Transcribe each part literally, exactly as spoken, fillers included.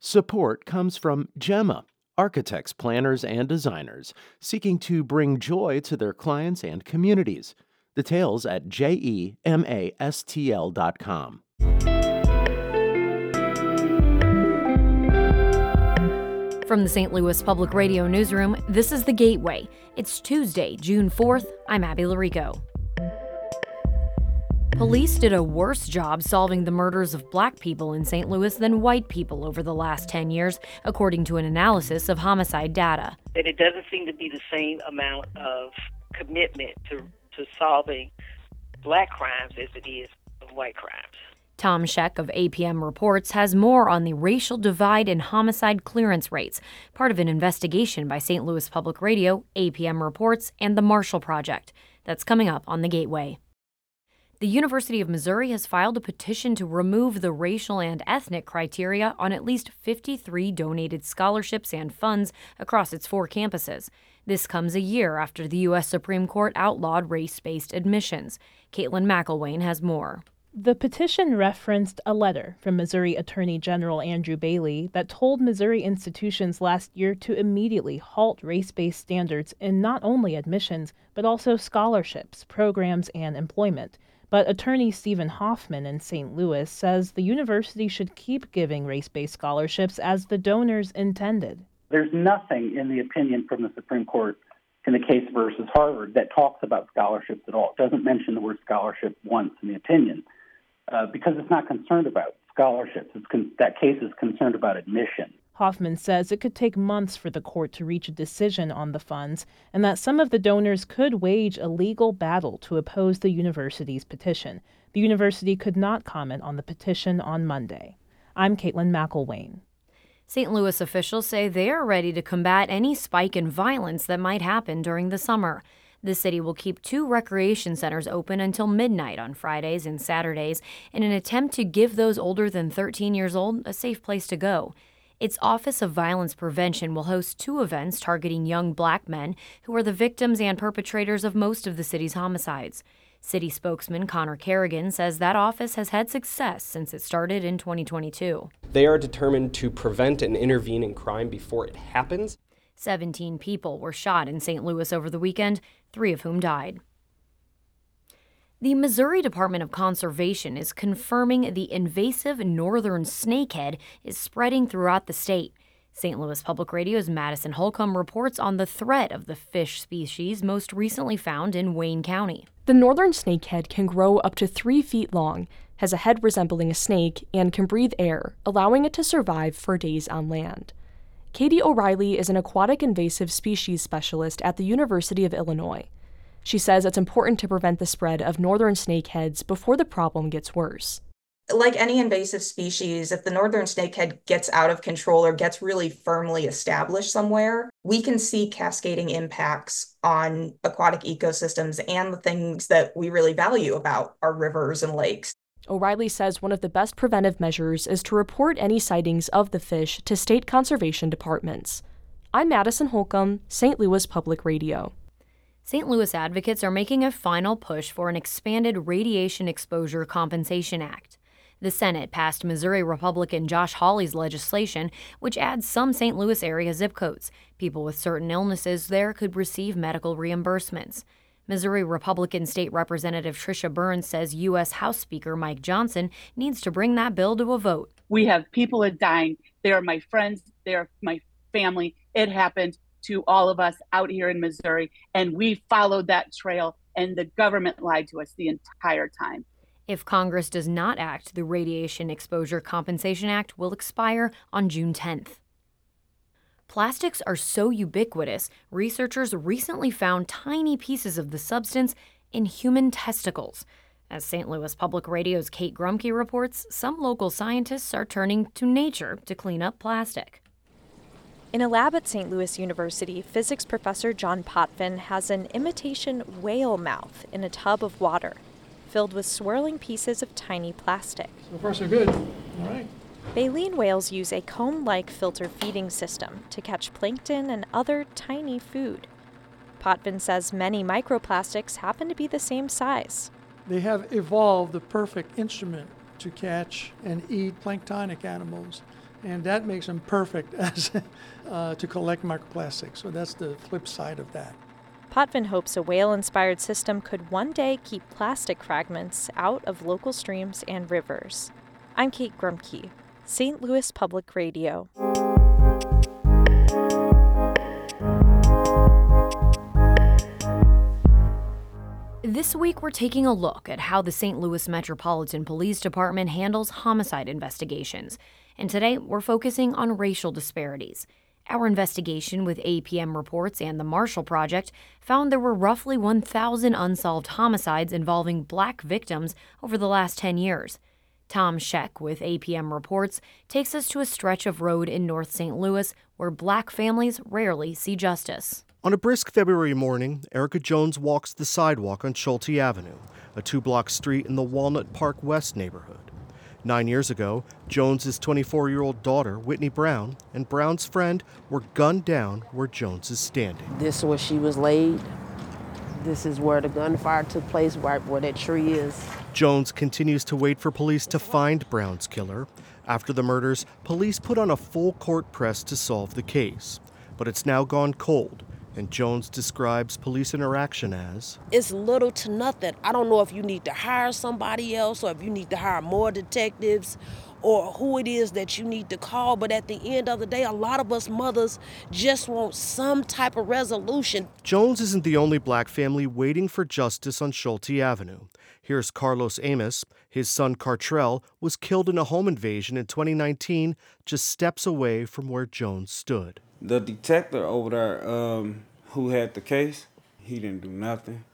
Support comes from Gemma, architects, planners, and designers seeking to bring joy to their clients and communities. Details at gemastl dot com. From the Saint Louis Public Radio Newsroom, this is The Gateway. It's Tuesday, June fourth. I'm Abby Larico. Police did a worse job solving the murders of black people in Saint Louis than white people over the last ten years, according to an analysis of homicide data. And it doesn't seem to be the same amount of commitment to, to solving black crimes as it is of white crimes. Tom Scheck of A P M Reports has more on the racial divide in homicide clearance rates, part of an investigation by Saint Louis Public Radio, A P M Reports, and the Marshall Project. That's coming up on The Gateway. The University of Missouri has filed a petition to remove the racial and ethnic criteria on at least fifty-three donated scholarships and funds across its four campuses. This comes a year after the U S Supreme Court outlawed race-based admissions. Caitlin McElwain has more. The petition referenced a letter from Missouri Attorney General Andrew Bailey that told Missouri institutions last year to immediately halt race-based standards in not only admissions, but also scholarships, programs, and employment. But attorney Stephen Hoffman in Saint Louis says the university should keep giving race-based scholarships as the donors intended. There's nothing in the opinion from the Supreme Court in the case versus Harvard that talks about scholarships at all. It doesn't mention the word scholarship once in the opinion uh, because it's not concerned about scholarships. It's con- that case is concerned about admission. Hoffman says it could take months for the court to reach a decision on the funds and that some of the donors could wage a legal battle to oppose the university's petition. The university could not comment on the petition on Monday. I'm Caitlin McElwain. Saint Louis officials say they are ready to combat any spike in violence that might happen during the summer. The city will keep two recreation centers open until midnight on Fridays and Saturdays in an attempt to give those older than thirteen years old a safe place to go. Its Office of Violence Prevention will host two events targeting young black men who are the victims and perpetrators of most of the city's homicides. City spokesman Connor Kerrigan says that office has had success since it started in twenty twenty-two. They are determined to prevent and intervene in crime before it happens. Seventeen people were shot in Saint Louis over the weekend, three of whom died. The Missouri Department of Conservation is confirming the invasive northern snakehead is spreading throughout the state. Saint Louis Public Radio's Madison Holcomb reports on the threat of the fish species most recently found in Wayne County. The northern snakehead can grow up to three feet long, has a head resembling a snake, and can breathe air, allowing it to survive for days on land. Katie O'Reilly is an aquatic invasive species specialist at the University of Illinois. She says it's important to prevent the spread of northern snakeheads before the problem gets worse. Like any invasive species, if the northern snakehead gets out of control or gets really firmly established somewhere, we can see cascading impacts on aquatic ecosystems and the things that we really value about our rivers and lakes. O'Reilly says one of the best preventive measures is to report any sightings of the fish to state conservation departments. I'm Madison Holcomb, Saint Louis Public Radio. Saint Louis advocates are making a final push for an expanded Radiation Exposure Compensation Act. The Senate passed Missouri Republican Josh Hawley's legislation, which adds some Saint Louis area zip codes. People with certain illnesses there could receive medical reimbursements. Missouri Republican State Representative Tricia Burns says U S House Speaker Mike Johnson needs to bring that bill to a vote. We have people that are dying. They are my friends. They are my family. It happened to all of us out here in Missouri, and we followed that trail, and the government lied to us the entire time. If Congress does not act, the Radiation Exposure Compensation Act will expire on June tenth. Plastics are so ubiquitous, researchers recently found tiny pieces of the substance in human testicles. As Saint Louis Public Radio's Kate Grumke reports, some local scientists are turning to nature to clean up plastic. In a lab at Saint Louis University, physics professor John Potvin has an imitation whale mouth in a tub of water, filled with swirling pieces of tiny plastic. So far, so good. All right. Baleen whales use a comb-like filter feeding system to catch plankton and other tiny food. Potvin says many microplastics happen to be the same size. They have evolved the perfect instrument to catch and eat planktonic animals. and that makes them perfect as uh, to collect microplastics. So that's the flip side of that. Potvin hopes a whale-inspired system could one day keep plastic fragments out of local streams and rivers. I'm Kate Grumke, Saint Louis Public Radio. This week, we're taking a look at how the Saint Louis Metropolitan Police Department handles homicide investigations. And today, we're focusing on racial disparities. Our investigation with A P M Reports and the Marshall Project found there were roughly one thousand unsolved homicides involving black victims over the last ten years. Tom Scheck with A P M Reports takes us to a stretch of road in North Saint Louis where black families rarely see justice. On a brisk February morning, Erica Jones walks the sidewalk on Schulte Avenue, a two-block street in the Walnut Park West neighborhood. Nine years ago, Jones's twenty-four-year-old daughter, Whitney Brown, and Brown's friend were gunned down where Jones is standing. This is where she was laid. This is where the gunfire took place, right where that tree is. Jones continues to wait for police to find Brown's killer. After the murders, police put on a full court press to solve the case. But it's now gone cold, and Jones describes police interaction as, it's little to nothing. I don't know if you need to hire somebody else or if you need to hire more detectives or who it is that you need to call. But at the end of the day, a lot of us mothers just want some type of resolution. Jones isn't the only black family waiting for justice on Schulte Avenue. Here's Carlos Amos. His son Cartrell was killed in a home invasion in twenty nineteen, just steps away from where Jones stood. The detective over there um, who had the case, he didn't do nothing.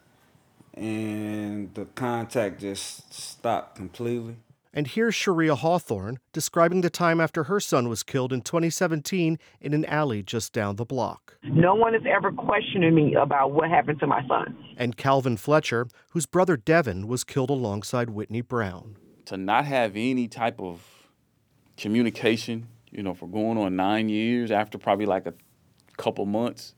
And the contact just stopped completely. And here's Sharia Hawthorne describing the time after her son was killed in twenty seventeen in an alley just down the block. No one is ever questioning me about what happened to my son. And Calvin Fletcher, whose brother Devin was killed alongside Whitney Brown. To not have any type of communication, you know, for going on nine years after probably like a couple months,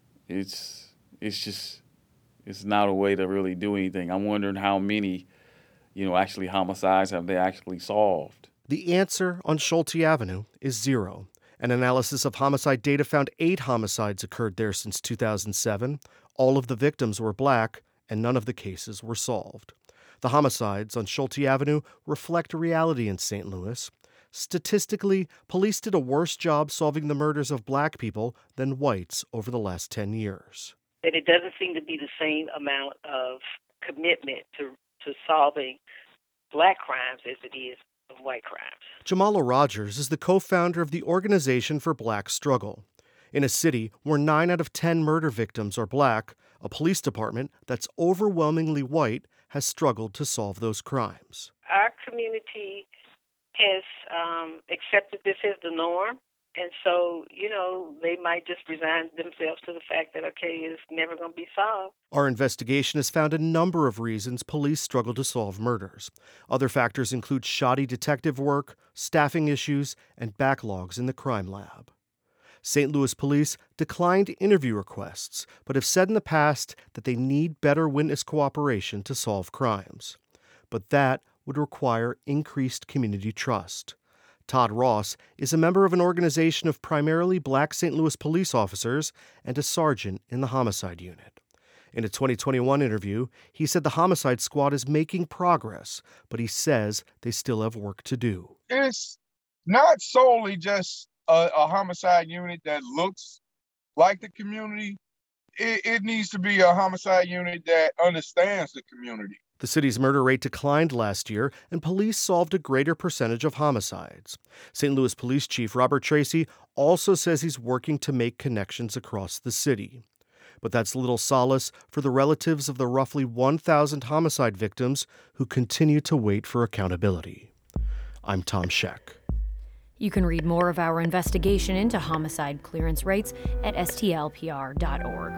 it's it's just, it's not a way to really do anything. I'm wondering how many, you know, actually homicides have they actually solved? The answer on Schulte Avenue is zero. An analysis of homicide data found eight homicides occurred there since two thousand seven. All of the victims were black, and none of the cases were solved. The homicides on Schulte Avenue reflect a reality in Saint Louis. Statistically, police did a worse job solving the murders of black people than whites over the last ten years. That it doesn't seem to be the same amount of commitment to, to solving black crimes as it is of white crimes. Jamala Rogers is the co-founder of the Organization for Black Struggle. In a city where nine out of ten murder victims are black, a police department that's overwhelmingly white has struggled to solve those crimes. Our community has um, accepted this as the norm, and so, you know, they might just resign themselves to the fact that, okay, it's never going to be solved. Our investigation has found a number of reasons police struggle to solve murders. Other factors include shoddy detective work, staffing issues, and backlogs in the crime lab. Saint Louis police declined interview requests, but have said in the past that they need better witness cooperation to solve crimes. But that would require increased community trust. Todd Ross is a member of an organization of primarily black Saint Louis police officers and a sergeant in the homicide unit. In a twenty twenty-one interview, he said the homicide squad is making progress, but he says they still have work to do. It's not solely just a, a homicide unit that looks like the community. It, it needs to be a homicide unit that understands the community. The city's murder rate declined last year, and police solved a greater percentage of homicides. Saint Louis Police Chief Robert Tracy also says he's working to make connections across the city. But that's little solace for the relatives of the roughly one thousand homicide victims who continue to wait for accountability. I'm Tom Scheck. You can read more of our investigation into homicide clearance rates at S T L P R dot org.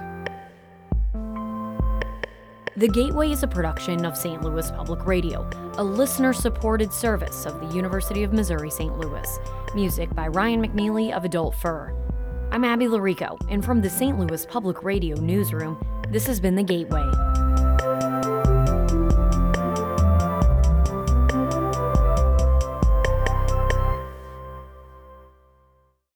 The Gateway is a production of Saint Louis Public Radio, a listener-supported service of the University of Missouri-Saint Louis. Music by Ryan McNeely of Adult Fur. I'm Abby Larico, and from the Saint Louis Public Radio newsroom, this has been The Gateway.